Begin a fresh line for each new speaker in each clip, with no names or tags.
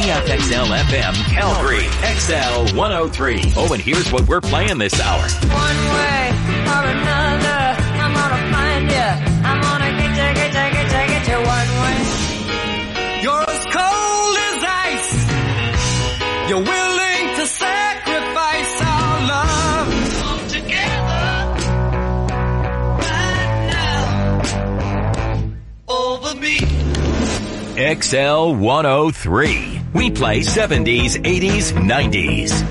KFXL FM Calgary, XL 103. Oh, and here's what we're playing this hour.
One way or another, I'm gonna find you. I'm gonna get you one way.
You're as cold as ice. You're willing to sacrifice our love. Come together right now over me.
XL 103. We play 70s, 80s, 90s.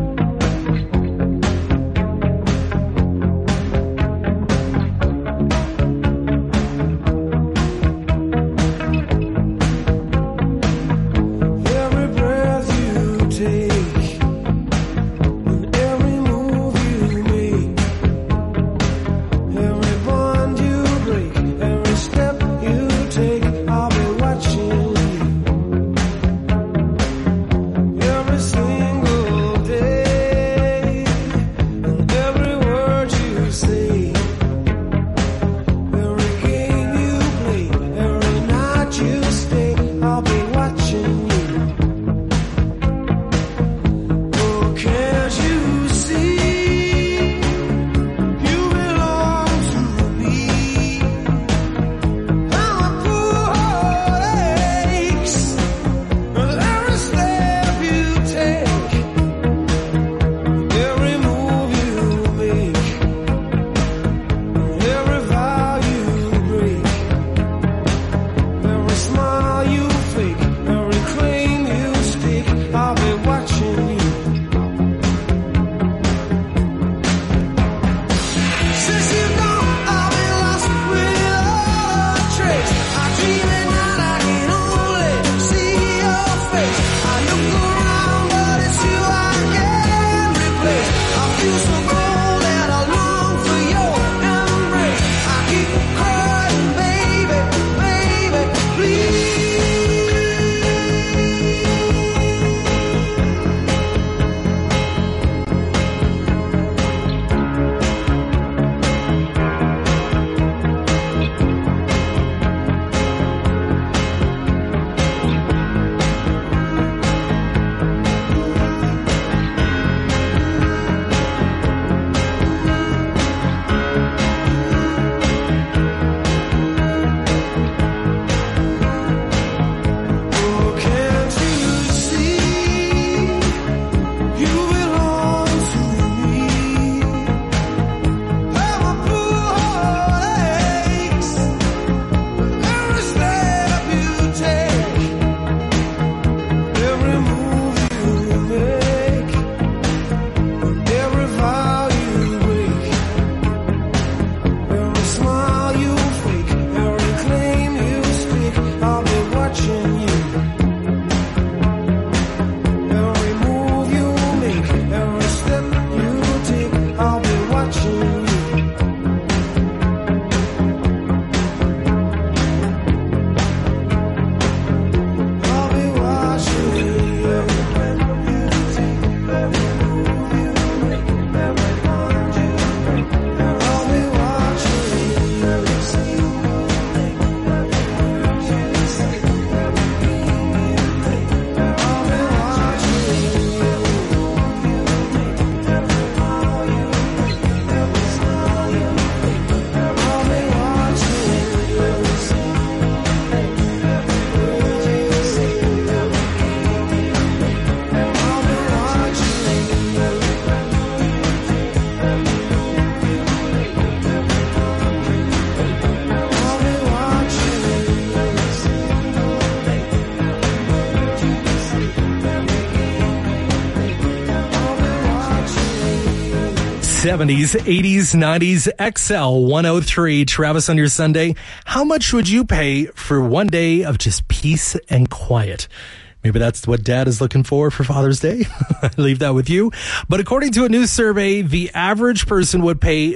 '70s, '80s, '90s, XL 103. Travis on your Sunday. How much would you pay for one day of just peace and quiet? Maybe that's what Dad is looking for Father's Day. I leave that with you. But according to a new survey, the average person would pay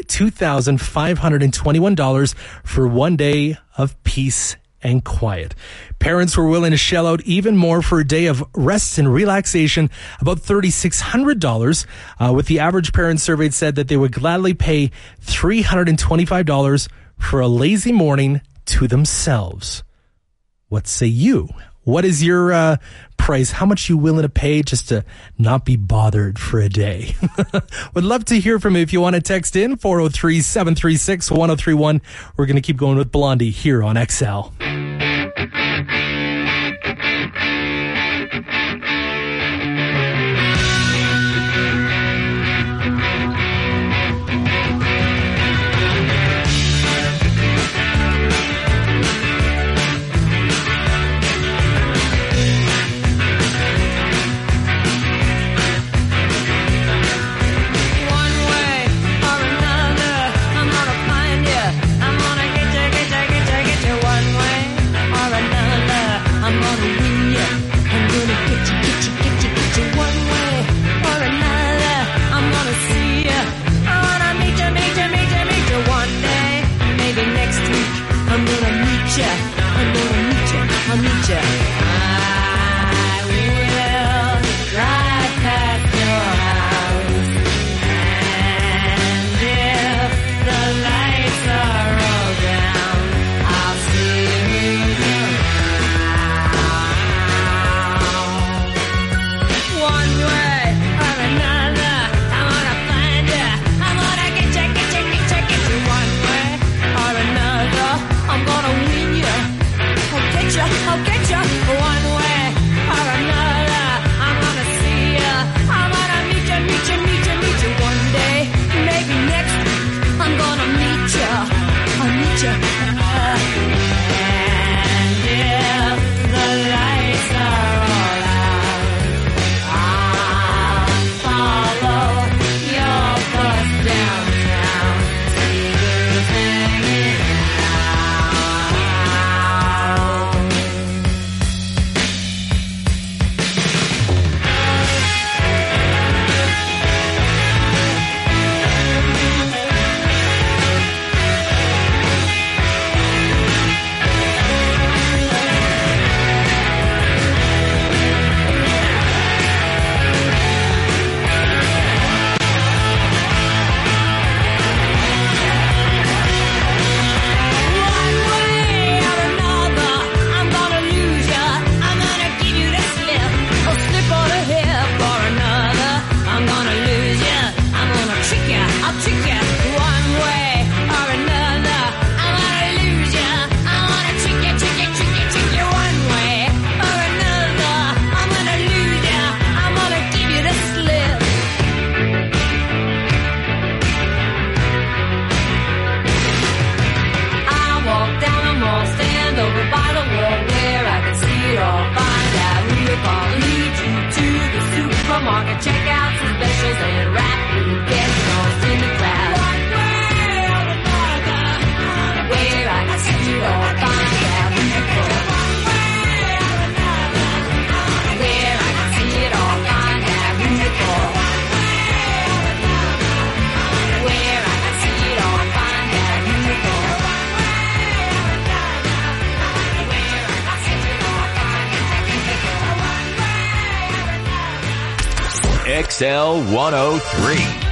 $2,521 for one day of peace and quiet. Parents were willing to shell out even more for a day of rest and relaxation, about $3,600. With the average parent surveyed said that they would gladly pay $325 for a lazy morning to themselves. What say you? What is your price? How much you willing to pay just to not be bothered for a day? Would love to hear from you. If you want to text in, 403-736-1031. We're going to keep going with Blondie here on XL.
XL 103.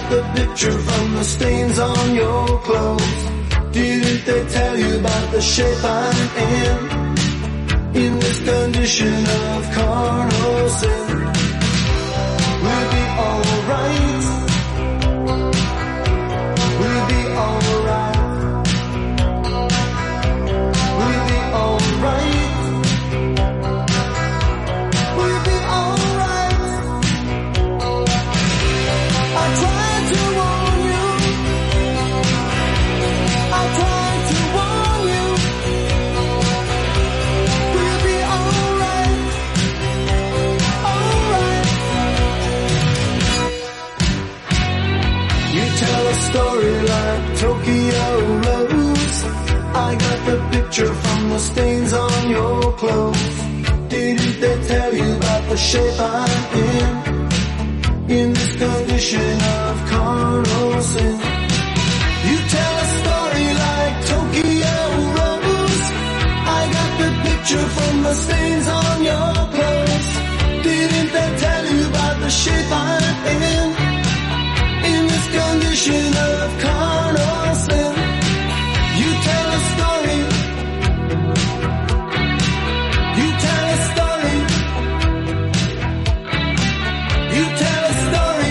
got the picture from the stains on your clothes. Didn't they tell you about the shape I'm in this condition of carnal sin? We'll be alright. We'll be alright. We'll be alright. We'll be alright. I tried to warn you. I tried to warn you. We'll be alright. Alright. You tell a story like Tokyo Rose. I got the picture from the stains on your clothes. Didn't they tell you about the shape I'm in this condition of carnal sin? You tell a story like Tokyo Rose. I got the picture from the stains on your clothes. Didn't they tell you about the shape I'm in this condition of carnal sin? You tell a story. You tell a story. You tell a story.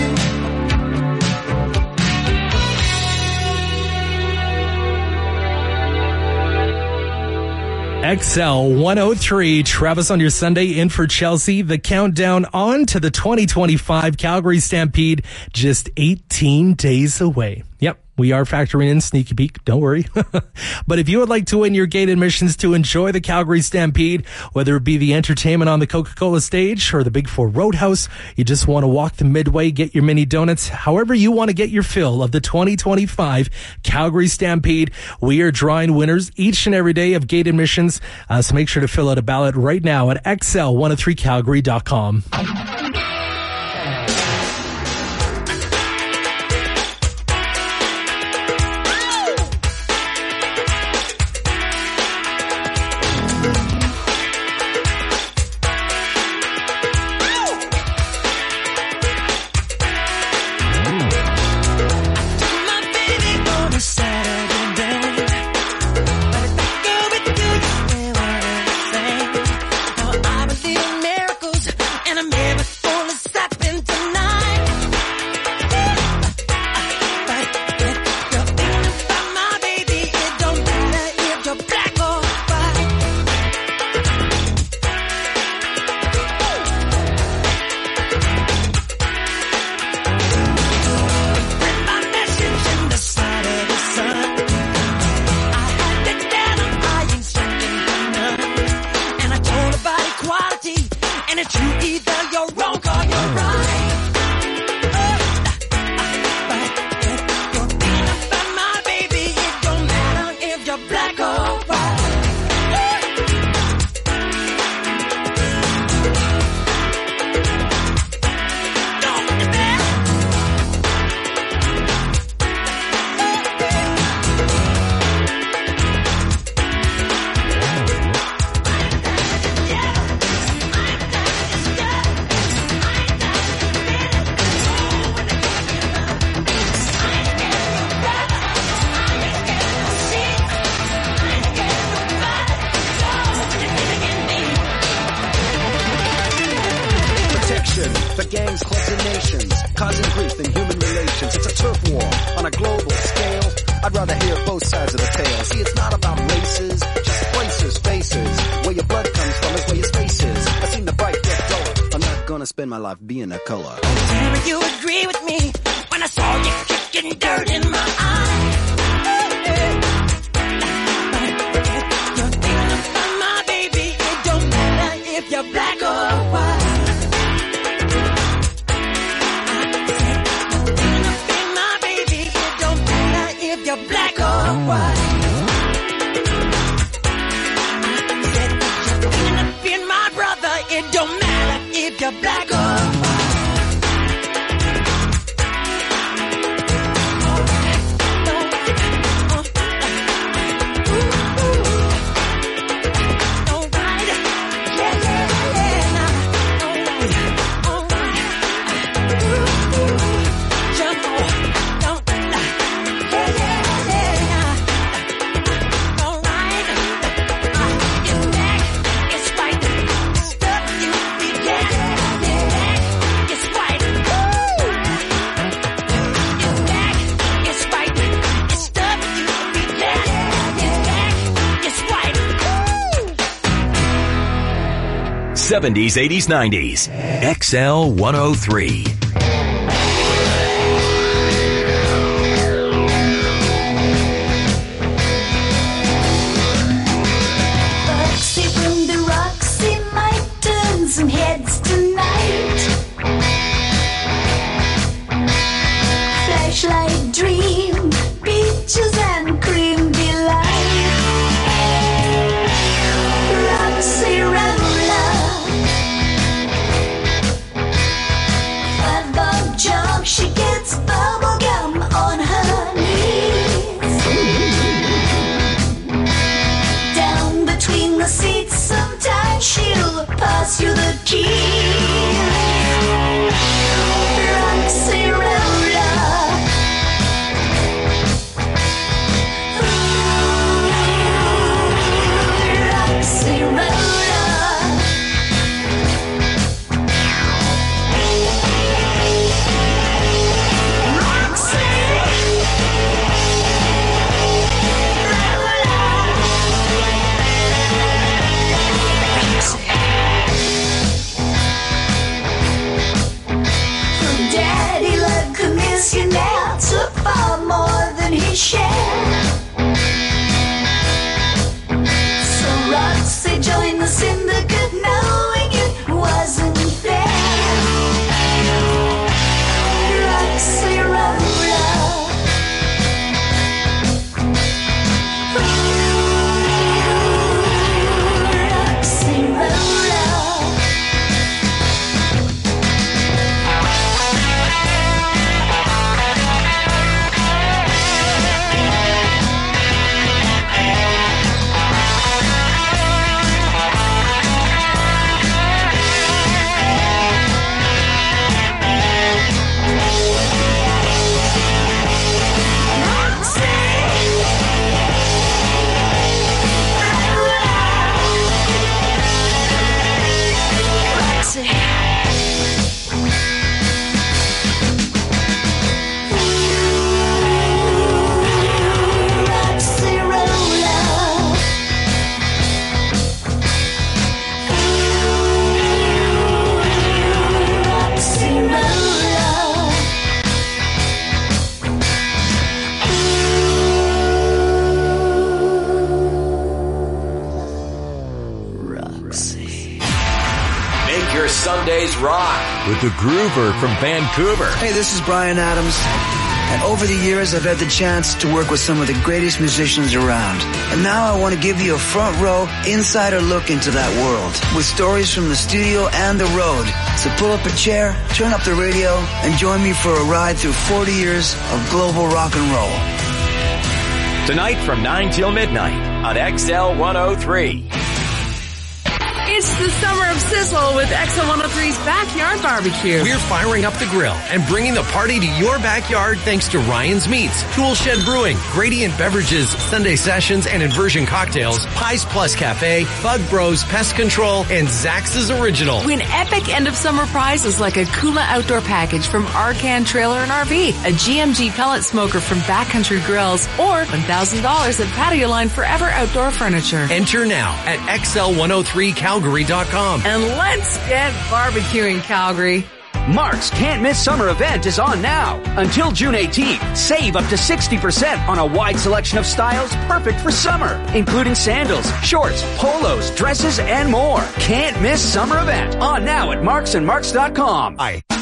XL 103, Travis on your Sunday in for Chelsea. The countdown on to the 2025 Calgary Stampede, just 18 days away. Yep, we are factoring in sneaky peek, don't worry. But if you would like to win your gate admissions to enjoy the Calgary Stampede, whether it be the entertainment on the Coca-Cola stage or the Big Four Roadhouse, you just want to walk the Midway, get your mini donuts, however you want to get your fill of the 2025 Calgary Stampede, we are drawing winners each and every day of gate admissions. So make sure to fill out a ballot right now at xl103calgary.com.
The gangs, clubs, and nations, causing grief in human relations. It's a turf war on a global scale. I'd rather hear both sides of the tale. See, it's not about races, just places, faces. Where your blood comes from is where your space is. I've seen the bright get duller. I'm not gonna spend my life being a color.
Would you agree with me when I saw you kicking dirt in my eye? You're thinking about my baby. It don't matter if you're black or white. You're black or white. I said you're cleaning up in my brother. It don't matter if you're black or white. Jump on.
70s, 80s, 90s. XL 103.
Roxy from the Roxy might turn some heads tonight. Flashlight dream, peaches and cream delight. Roxy Roller, $5 jump, she gets bubble gum on her knees. Down between the seats, sometimes she'll pass you the keys. Roxy Roller. Roxy Roller. Roxy Daddy Love could miss you now, took far more than his share. So Roxy joined the syndicate, knowing it wasn't fair. Roxy Roller. Roxy Roller. Roxy Roller. Roxy Roller. Roxy.
Make your Sundays rock with the Groover from Vancouver.
Hey, this is Bryan Adams. And over the years, I've had the chance to work with some of the greatest musicians around. And now I want to give you a front row, insider look into that world with stories from the studio and the road. So pull up a chair, turn up the radio, and join me for a ride through 40 years of global rock and roll.
Tonight from 9 till midnight on XL 103.
It's the summer of sizzle with XL103's Backyard Barbecue.
We're firing up the grill and bringing the party to your backyard thanks to Ryan's Meats, Tool Shed Brewing, Gradient Beverages, Sunday Sessions and Inversion Cocktails, Pies Plus Cafe, Bug Bros Pest Control, and Zax's Original.
Win epic end of summer prizes like a Kula outdoor package from Arcan Trailer and RV, a GMG pellet smoker from Backcountry Grills, or $1,000 at Patio Line Forever Outdoor Furniture.
Enter now at XL103Calgary.com.
And let's get barbecuing, Calgary.
Mark's Can't Miss Summer event is on now. Until June 18th, save up to 60% on a wide selection of styles perfect for summer, including sandals, shorts, polos, dresses, and more. Can't Miss Summer event on now at marksandmarks.com.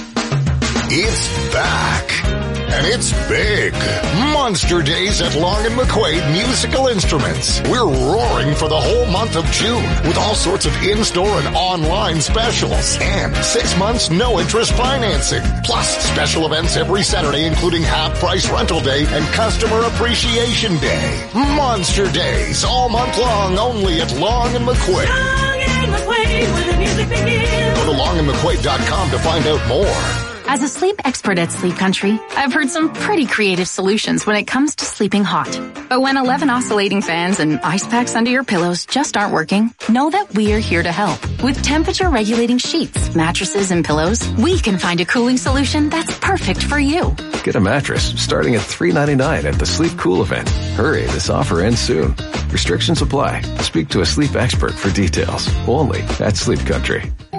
It's back. And it's big. Monster Days at Long & McQuaid Musical Instruments. We're roaring for the whole month of June with all sorts of in-store and online specials. And 6 months no-interest financing. Plus special events every Saturday, including half-price rental day and customer appreciation day. Monster Days all month long only at Long & McQuaid.
Long & McQuaid, where the music begins.
Go to longandmcquaid.com to find out more.
As a sleep expert at Sleep Country, I've heard some pretty creative solutions when it comes to sleeping hot. But when 11 oscillating fans and ice packs under your pillows just aren't working, know that we're here to help. With temperature regulating sheets, mattresses, and pillows, we can find a cooling solution that's perfect for you.
Get a mattress starting at $399 at the Sleep Cool event. Hurry, this offer ends soon. Restrictions apply. Speak to a sleep expert for details. Only at Sleep Country.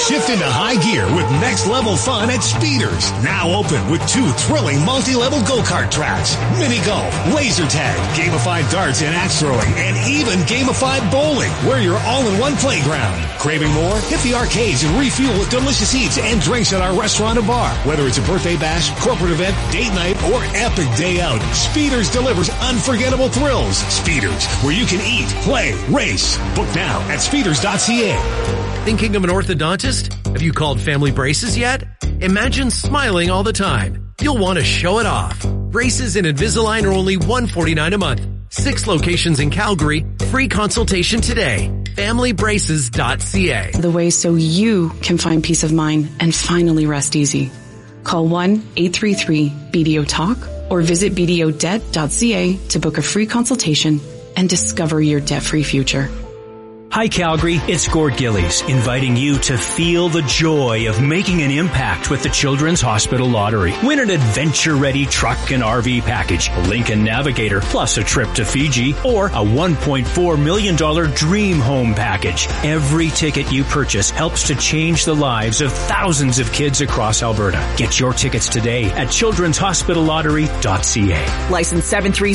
Shift into high gear with next level fun at Speeders. Now open with 2 thrilling multi-level go-kart tracks, mini golf, laser tag, gamified darts and axe throwing, and even gamified bowling, where you're all in one playground. Craving more? Hit the arcades and refuel with delicious eats and drinks at our restaurant and bar. Whether it's a birthday bash, corporate event, date night, or epic day out, Speeders delivers unforgettable thrills. Speeders, where you can eat, play, race. Book now at speeders.ca.
Thinking of an orthodontist? Have you called Family Braces yet? Imagine smiling all the time. You'll want to show it off. Braces and Invisalign are only $149 a month. 6 locations in Calgary. Free consultation today. FamilyBraces.ca.
The way so you can find peace of mind and finally rest easy. Call 1-833-BDO-TALK or visit bdodebt.ca to book a free consultation and discover your debt-free future.
Hi Calgary, it's Gord Gillies, inviting you to feel the joy of making an impact with the Children's Hospital Lottery. Win an adventure-ready truck and RV package, a Lincoln Navigator, plus a trip to Fiji, or a $1.4 million dream home package. Every ticket you purchase helps to change the lives of thousands of kids across Alberta. Get your tickets today at childrenshospitallottery.ca.
License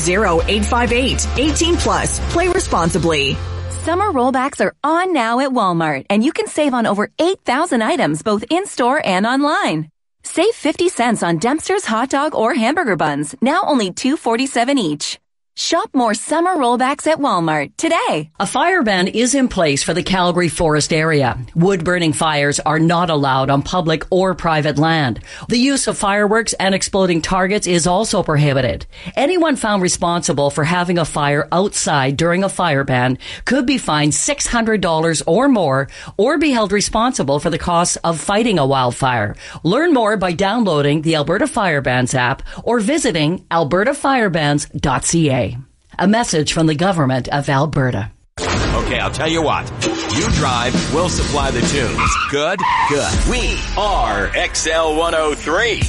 730-858. 18 plus. Play responsibly.
Summer rollbacks are on now at Walmart, and you can save on over 8,000 items both in-store and online. Save 50 cents on Dempster's hot dog or hamburger buns, now only $2.47 each. Shop more summer rollbacks at Walmart today.
A fire ban is in place for the Calgary Forest area. Wood-burning fires are not allowed on public or private land. The use of fireworks and exploding targets is also prohibited. Anyone found responsible for having a fire outside during a fire ban could be fined $600 or more, or be held responsible for the costs of fighting a wildfire. Learn more by downloading the Alberta Fire Bans app or visiting albertafirebans.ca. A message from the Government of Alberta.
Okay, I'll tell you what. You drive, we'll supply the tunes. Good? Good. We are XL 103.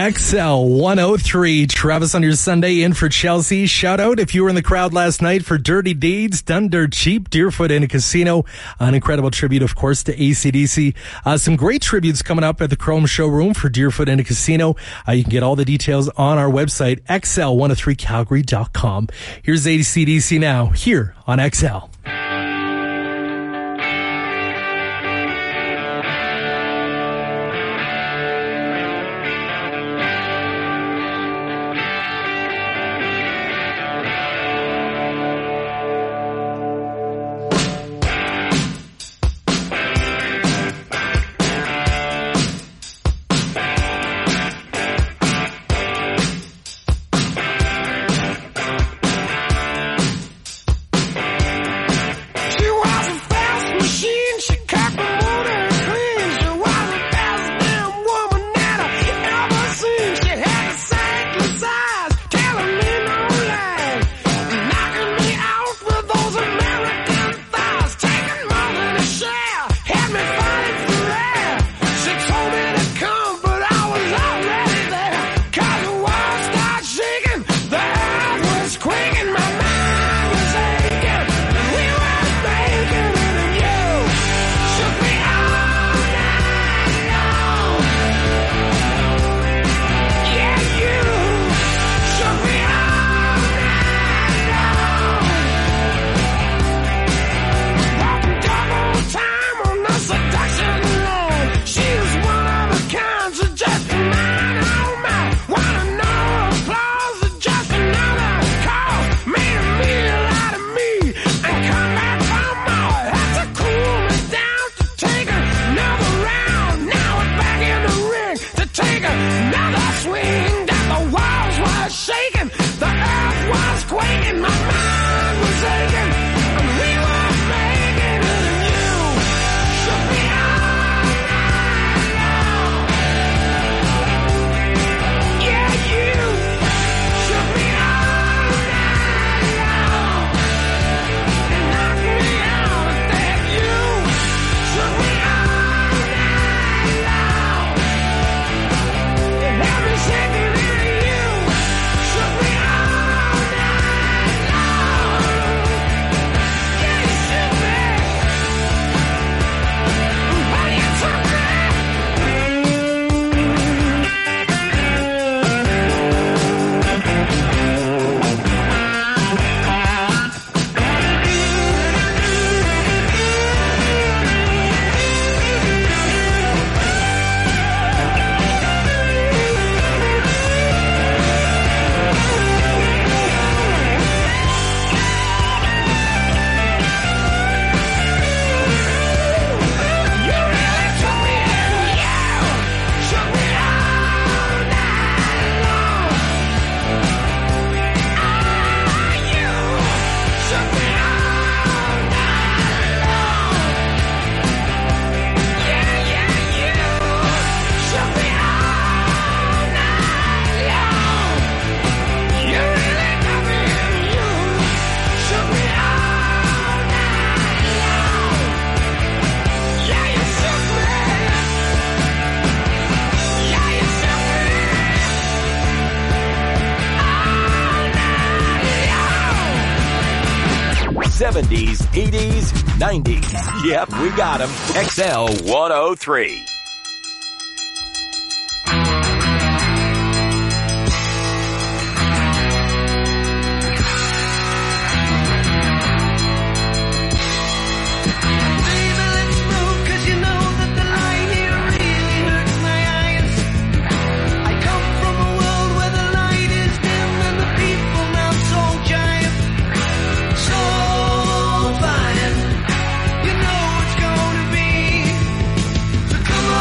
XL 103. Travis on your Sunday in for Chelsea. Shout out if you were in the crowd last night for Dirty Deeds, Done Dirt Cheap, Deerfoot in a Casino. An incredible tribute, of course, to AC/DC. Some great tributes coming up at the Chrome Showroom for Deerfoot in a Casino. You can get all the details on our website, xl103calgary.com. Here's AC/DC now, here on XL.
'70s, '80s, '90s. Yep, we got them. XL 103.
Come on.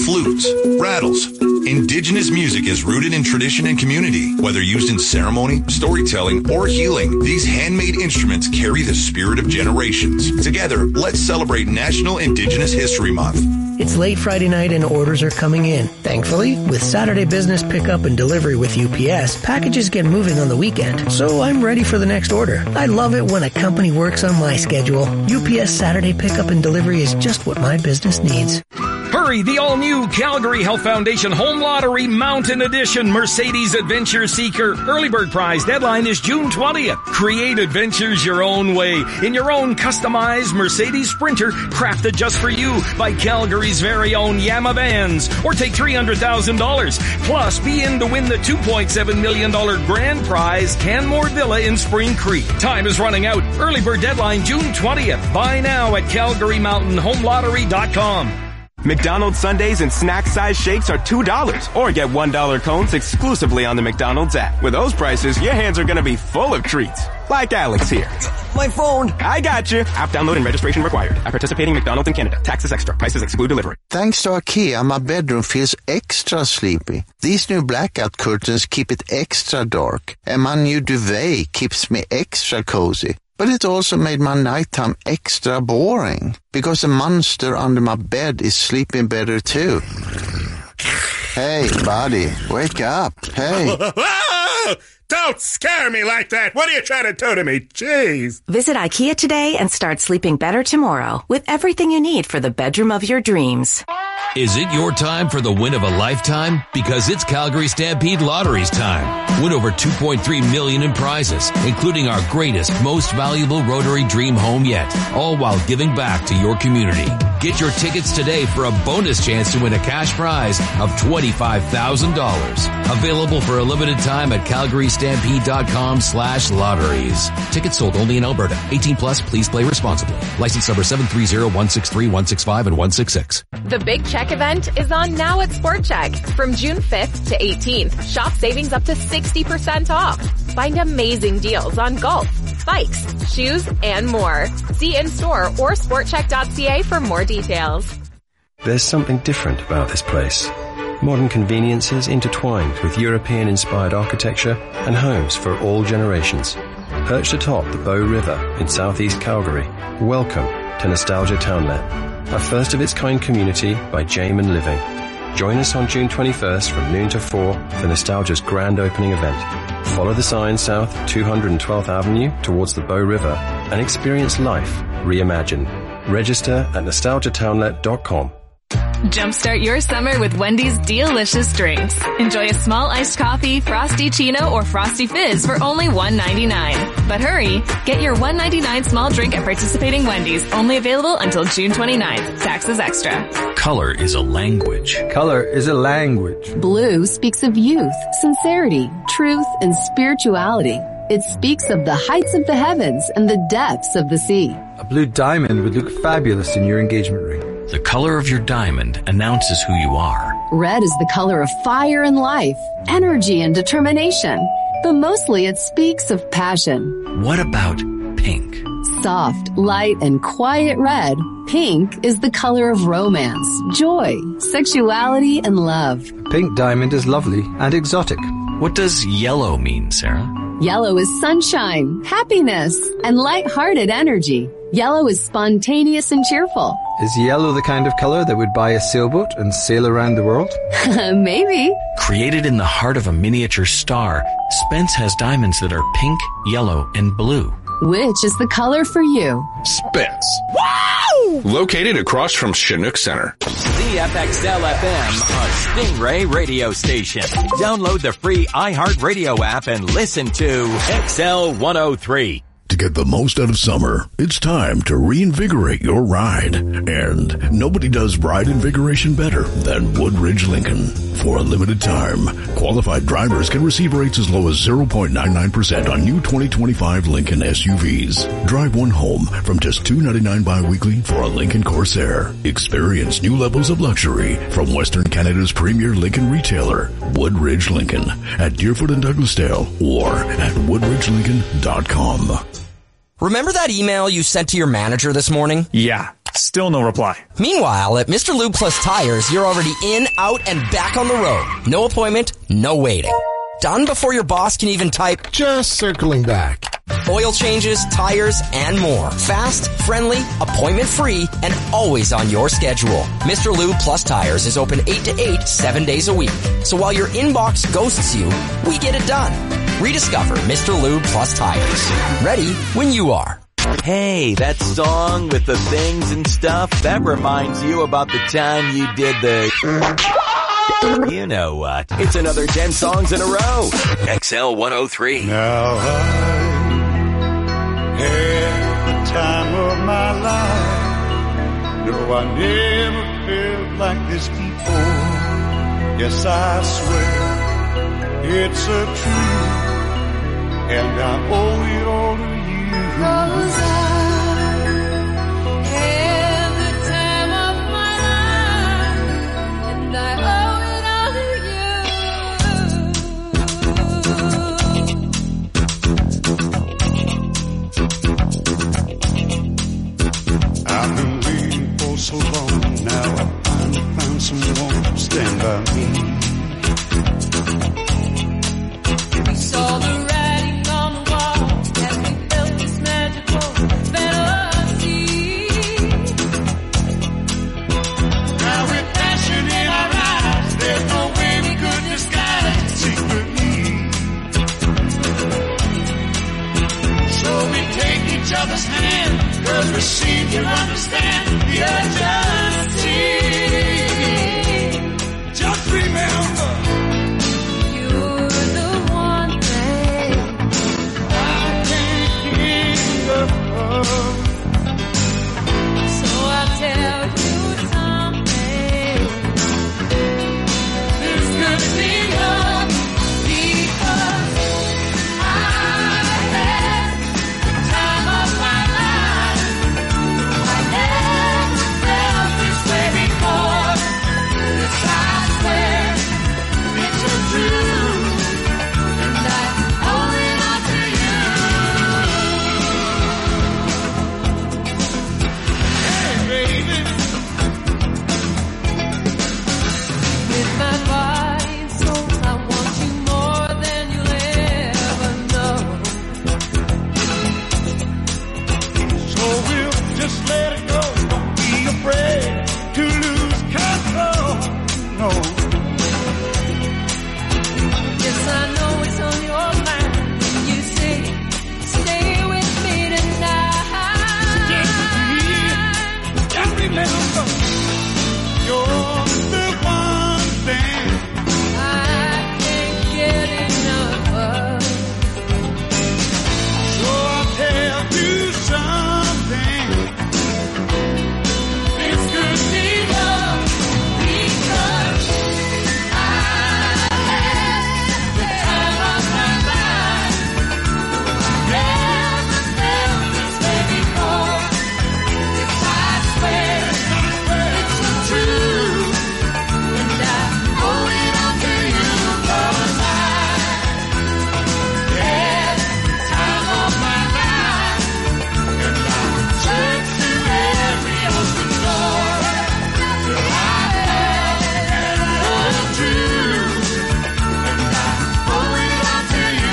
flutes, rattles. Indigenous music is rooted in tradition and community. Whether used in ceremony, storytelling, or healing, these handmade instruments carry the spirit of generations. Together, let's celebrate National Indigenous History Month.
It's late Friday night and orders are coming in. Thankfully, with Saturday business pickup and delivery with UPS, packages get moving on the weekend, so I'm ready for the next order. I love it when a company works on my schedule. UPS Saturday pickup and delivery is just what my business needs.
Hurry, the all-new Calgary Health Foundation Home Lottery Mountain Edition Mercedes Adventure Seeker Early Bird Prize deadline is June 20th. Create adventures your own way in your own customized Mercedes Sprinter crafted just for you by Calgary's very own Yama Vans. Or take $300,000. Plus, be in to win the $2.7 million grand prize Canmore Villa in Spring Creek. Time is running out. Early bird deadline June 20th. Buy now at CalgaryMountainHomeLottery.com.
McDonald's sundaes and snack-size shakes are $2, or get $1 cones exclusively on the McDonald's app. With those prices, your hands are going to be full of treats. Like Alex here.
My phone.
I got you. App download and registration required. At participating McDonald's in Canada. Taxes extra. Prices exclude delivery.
Thanks to IKEA, my bedroom feels extra sleepy. These new blackout curtains keep it extra dark, and my new duvet keeps me extra cozy. But it also made my nighttime extra boring, because the monster under my bed is sleeping better too. Hey, buddy, wake up. Hey.
Don't scare me like that. What are you trying to do to me? Jeez.
Visit IKEA today and start sleeping better tomorrow with everything you need for the bedroom of your dreams.
Is it your time for the win of a lifetime? Because it's Calgary Stampede Lottery's time. Win over $2.3 million in prizes, including our greatest, most valuable Rotary Dream Home yet, all while giving back to your community. Get your tickets today for a bonus chance to win a cash prize of $25,000. Available for a limited time at CalgaryStampede.com/lotteries. Tickets sold only in Alberta. 18 plus, please play responsibly. License number 730-163, 165, and 166.
The Big Check event is on now at Sport Check. From June 5th to 18th, shop savings up to 60% off. Find amazing deals on golf, bikes, shoes, and more. See in-store or sportcheck.ca for more details.
There's something different about this place. Modern conveniences intertwined with European-inspired architecture and homes for all generations. Perched atop the Bow River in southeast Calgary, welcome to Nostalgia Townlet, a first-of-its-kind community by Jamin Living. Join us on June 21st from noon to 4 for Nostalgia's grand opening event. Follow the sign south 212th Avenue towards the Bow River and experience life reimagined. Register at nostalgiatownlet.com.
Jumpstart your summer with Wendy's delicious drinks. Enjoy a small iced coffee, Frosty Chino, or Frosty Fizz for only $1.99. But hurry, get your $1.99 small drink at participating Wendy's, only available until June 29th. Taxes extra.
Color is a language.
Color is a language.
Blue speaks of youth, sincerity, truth, and spirituality. It speaks of the heights of the heavens and the depths of the sea.
A blue diamond would look fabulous in your engagement ring.
The color of your diamond announces who you are.
Red is the color of fire and life, energy and determination. But mostly it speaks of passion.
What about pink?
Soft, light, and quiet red, pink is the color of romance, joy, sexuality, and love.
A pink diamond is lovely and exotic.
What does yellow mean, Sarah?
Yellow is sunshine, happiness, and light-hearted energy. Yellow is spontaneous and cheerful.
Is yellow the kind of color that would buy a sailboat and sail around the world?
Maybe.
Created in the heart of a miniature star, Spence has diamonds that are pink, yellow, and blue.
Which is the color for you?
Spence. Wow! Located across from Chinook Center.
CFXL-FM, a Stingray radio station. Download the free iHeartRadio app and listen to XL 103.
To get the most out of summer, it's time to reinvigorate your ride. And nobody does ride invigoration better than Woodridge Lincoln. For a limited time, qualified drivers can receive rates as low as 0.99% on new 2025 Lincoln SUVs. Drive one home from just $299 bi-weekly for a Lincoln Corsair. Experience new levels of luxury from Western Canada's premier Lincoln retailer, Woodridge Lincoln, at Deerfoot and Douglasdale or at woodridgelincoln.com.
Remember that email you sent to your manager this morning?
Yeah, still no reply.
Meanwhile, at Mr. Lube Plus Tires, you're already in, out, and back on the road. No appointment, no waiting. Done before your boss can even type,
"Just circling back."
Oil changes, tires, and more. Fast, friendly, appointment-free, and always on your schedule. Mr. Lube Plus Tires is open 8 to 8, 7 days a week. So while your inbox ghosts you, we get it done. Rediscover Mr. Lube Plus Tires. Ready when you are.
Hey, that song with the things and stuff, that reminds you about the time you did the... You know what? It's another 10 songs in a row. XL 103.
Now I had the time of my life. No, I never felt like this before. Yes, I swear it's a truth, and I owe it all to you. 'Cause I had the time of my life, and I owe it all to you. I've been waiting for so long, now I finally found someone to stand by me. We saw the writing on the wall as we felt this magical fantasy. Now with passion in our eyes, there's no way we could disguise it secretly. So we take each other's hand, 'cause we seem to understand the urgency. Just remember, you're the one thing I can't think of. So I'll tell you something. This could be love, because I had the time of my life. I never felt this way before. Yes, I swear it's a truth, and I owe it all to you. Hey, baby. With my body and soul, I want you more than you'll ever know. So we'll just let it go. Don't be afraid to lose control. No. Yes, I know it's on your mind. You say, stay with me tonight. Just remember, you're the one thing I can't get enough of. So I'll tell you something. This could be love, because I had the time of my life. Never felt this way before. Yes, I swear it's the truth, and I owe it all to you. 'Cause I had the time of my life, and I searched through every open door till I found the truth, and I owe it all to you.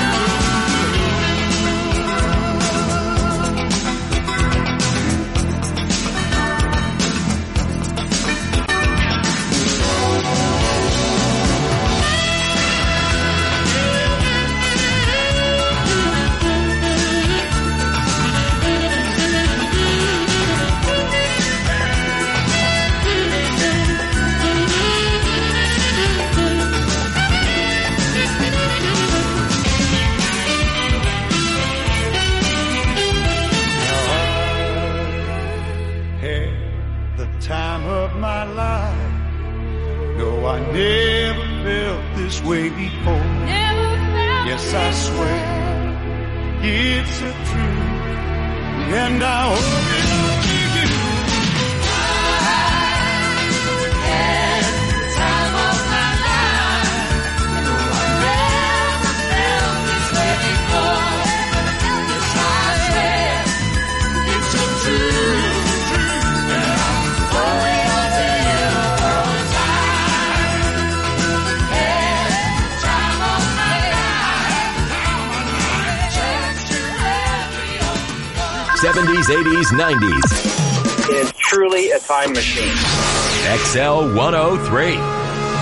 Had the time of my life. No, I never felt this way before. Yes, I swear it's a truth, and I owe it all to you. I had the time of my life. No, I never felt this way before. Yes, I swear
70s, 80s, 90s.
It is truly a time machine.
XL 103.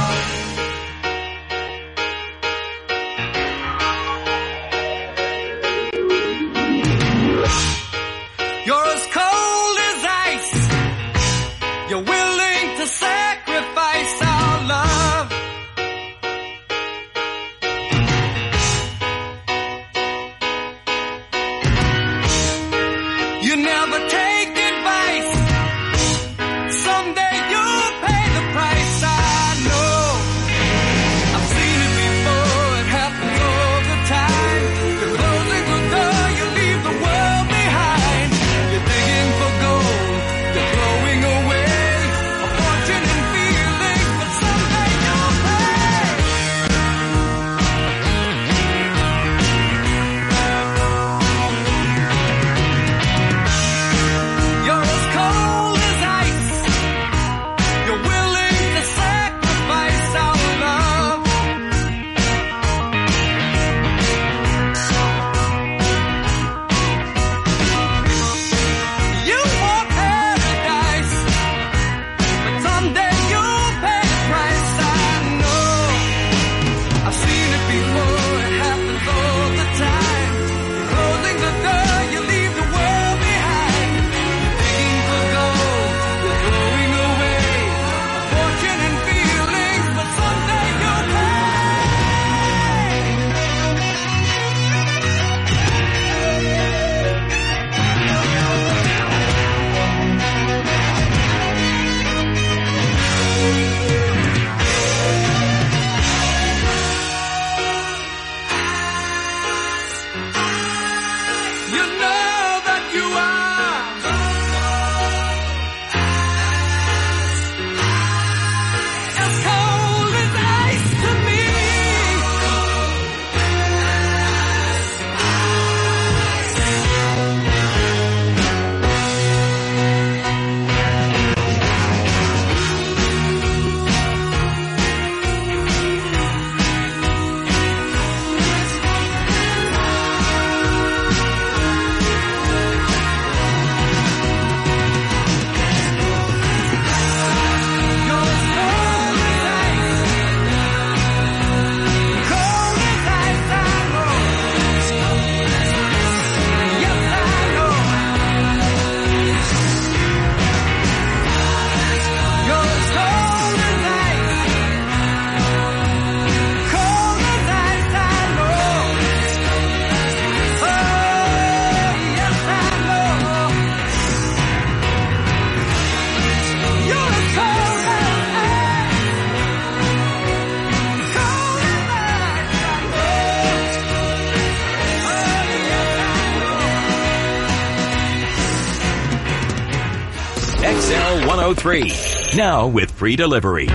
XL 103. Now with free delivery.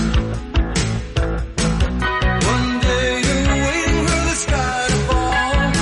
One day you're waiting for the sky to fall.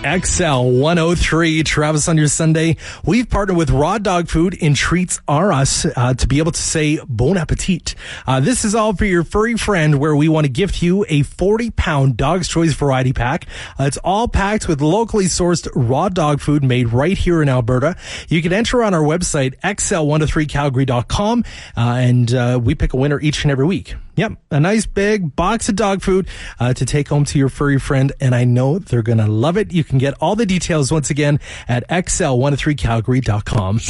XL 103, Travis on your Sunday. We've partnered with Raw Dog Food and Treats R Us to be able to say bon appetit. This is all for your furry friend, where we want to gift you a 40-pound Dog's Choice variety pack. It's all packed with locally sourced raw dog food made right here in Alberta. You can enter on our website, xl123calgary.com, and we pick a winner each and every week. Yep, a nice big box of dog food to take home to your furry friend, and I know they're going to love it. You can get all the details once again at xl123calgary.com.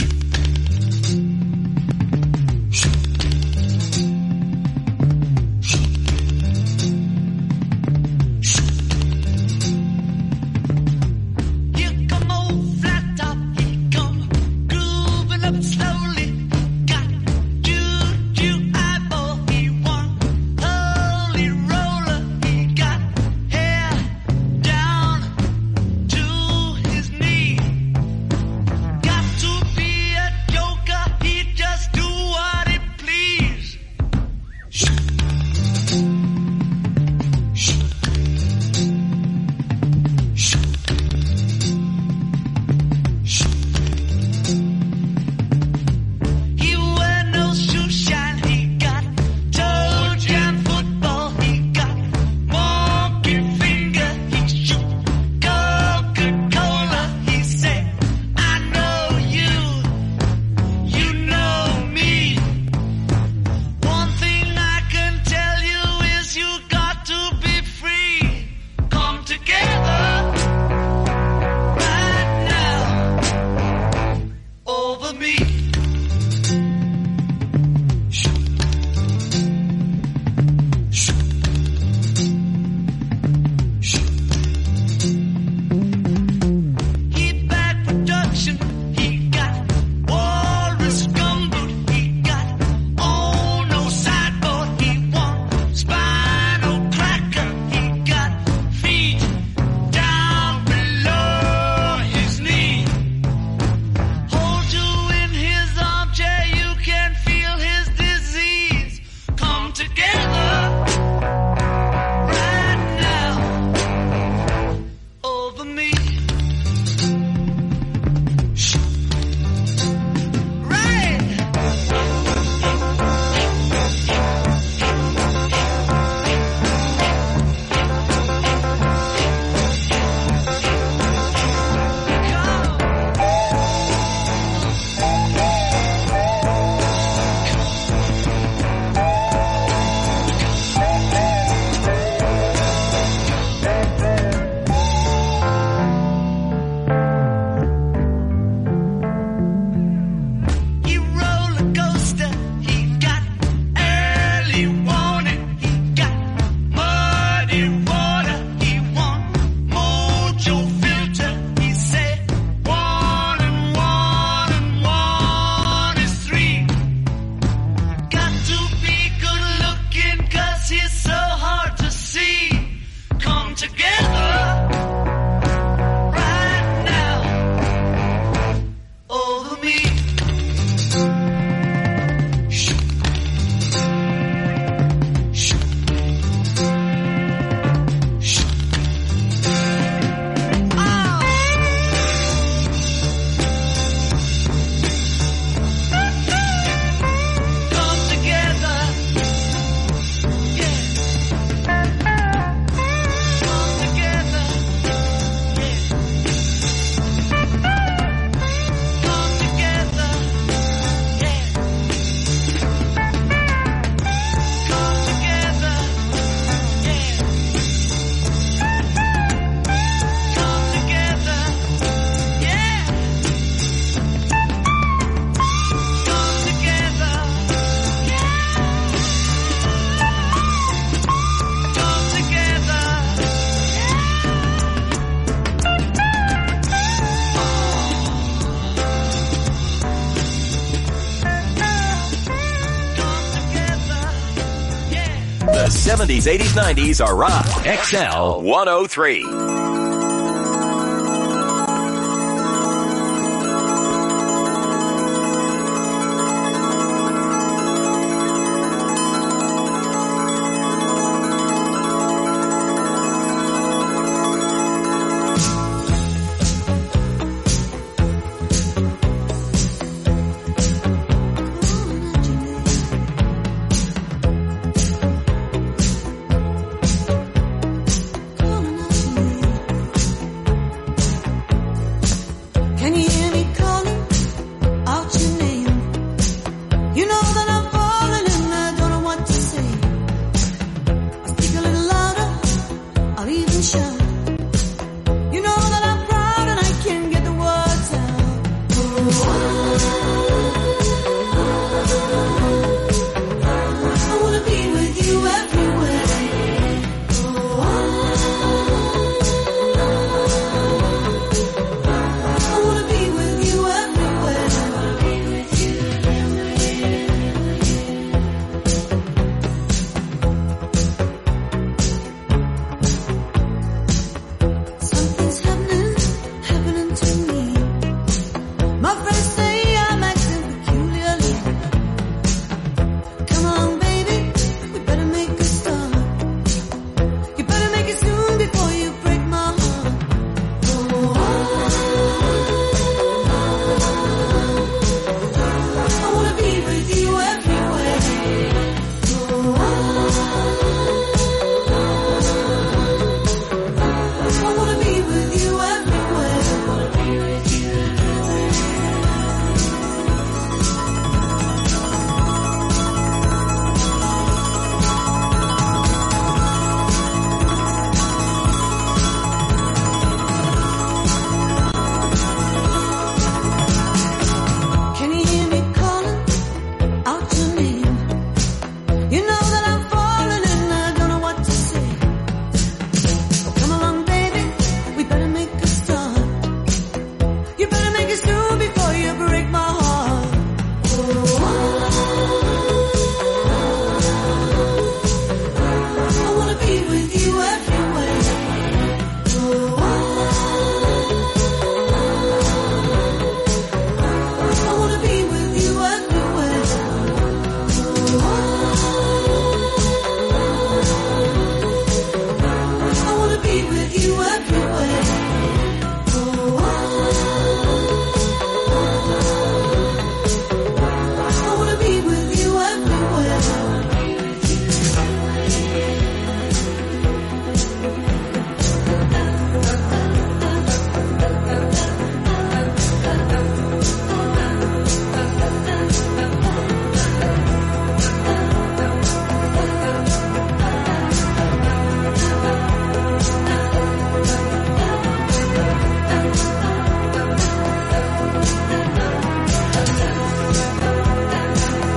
The 70s, 80s, 90s are rock. XL 103.